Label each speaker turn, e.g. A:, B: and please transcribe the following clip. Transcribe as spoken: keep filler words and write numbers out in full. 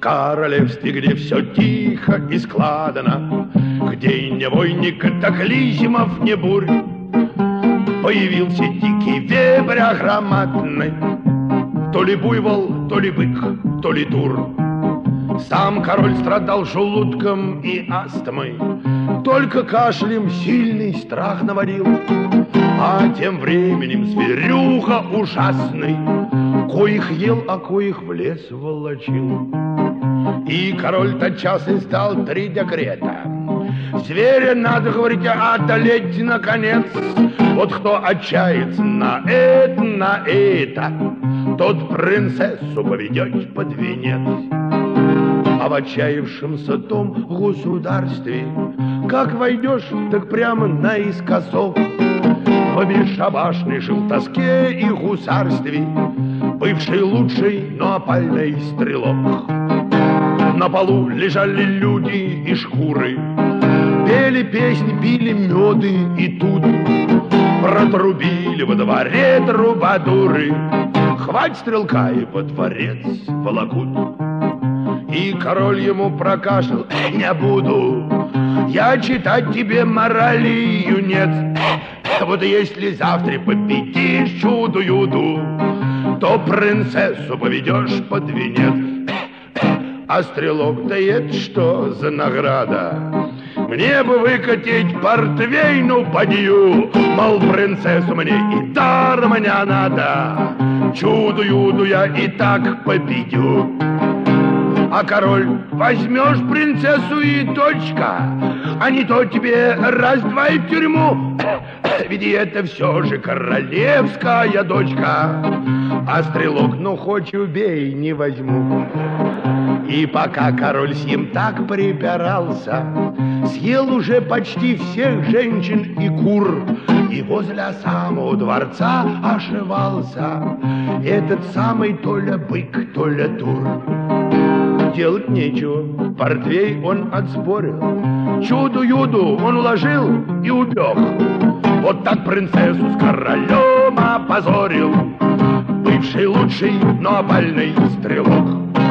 A: королевстве, где все тихо и складно, где ни войн, ни катаклизмов, ни бурь, появился дикий вепрь громадный, то ли буйвол, то ли бык, то ли тур. Сам король страдал желудком и астмой, только кашлем сильный страх наводил. А тем временем зверюга ужасный, коих ел, а коих в лес волочил. И король тотчас издал три декрета: зверя надо, говорить, одолеть наконец. Вот кто отчается на это, на это, тот принцессу поведет под венец. А в отчаявшемся том государстве, как войдешь, так прямо наискосок, в бесшабашной желтоске и гусарстве бывший лучший, но опальный стрелок. На полу лежали люди и шкуры, пели песни, пили меды, и тут протрубили во дворе трубадуры: хвать стрелка, и во дворец волокут. И король ему прокашлял: не буду я читать тебе морали, юнец. Вот если завтра победишь чудо-юду, то принцессу поведешь под венец. А стрелок, да это что за награда? Мне бы выкатить портвейну подью, мол, принцессу мне и даром не надо, чудо-юду я и так победю. А король: возьмешь принцессу и точка, а не то тебе раз-два и в тюрьму, ведь это все же королевская дочка. А стрелок: ну хоть убей, не возьму. И пока король с ним так припирался, съел уже почти всех женщин и кур, и возле самого дворца ошивался этот самый то ли бык, то ли тур. Делать нечего, портвей он отспорил, чудо-юду он уложил и убег. Вот так принцессу с королем опозорил бывший лучший, но опальный стрелок.